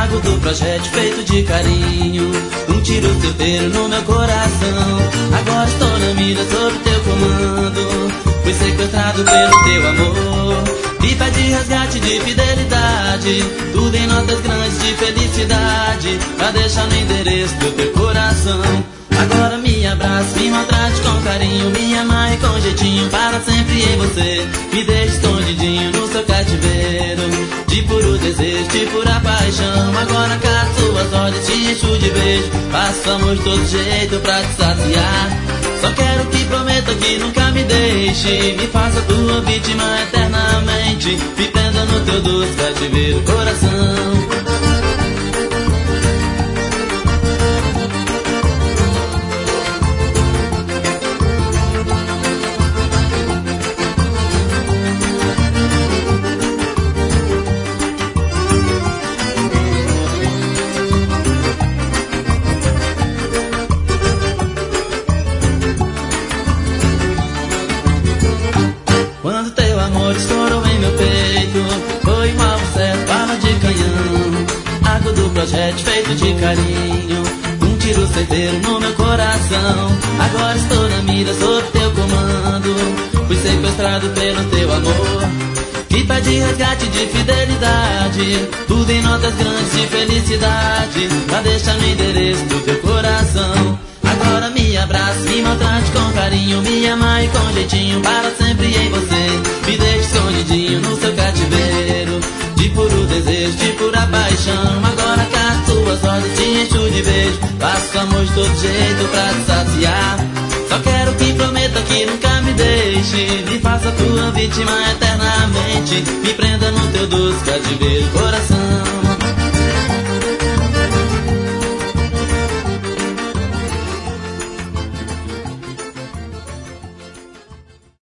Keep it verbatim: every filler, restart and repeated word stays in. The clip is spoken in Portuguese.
Água do projétil feito de carinho, um tiro certeiro no meu coração. Agora estou na mira sob teu comando, fui sequestrado pelo teu amor. Pipa de resgate de fidelidade, tudo em notas grandes de felicidade, pra deixar no endereço do teu coração. Agora me abraça, me maltrate com carinho, me amarre com jeitinho, para sempre em você. Me deixe escondidinho no seu cativeiro, de puro desejo, de pura paixão. Agora cá suas olhos, te encho de beijo, faço amor de todo jeito pra te saciar. Só quero que prometa que nunca me deixe, me faça tua vítima eternamente, me prenda no teu doce cativeiro coração. Quando teu amor estourou em meu peito, foi um alvo certo, bala de canhão. Água do projétil feito de carinho, um tiro certeiro no meu coração. Agora estou na mira sob teu comando, fui sequestrado pelo teu amor. Pipa de resgate de fidelidade, tudo em notas grandes de felicidade, pra deixar no endereço do teu coração. Agora me abraça, me maltrate com carinho, me amarre com jeitinho, para sempre em você. Me deixe escondidinho no seu cativeiro, de puro desejo, de pura paixão. Agora cá suas olhos, te encho de beijo, faço amor de todo jeito pra te saciar. Só quero que prometa que nunca me deixe, me faça tua vítima eternamente, me prenda no teu doce cativeiro coração.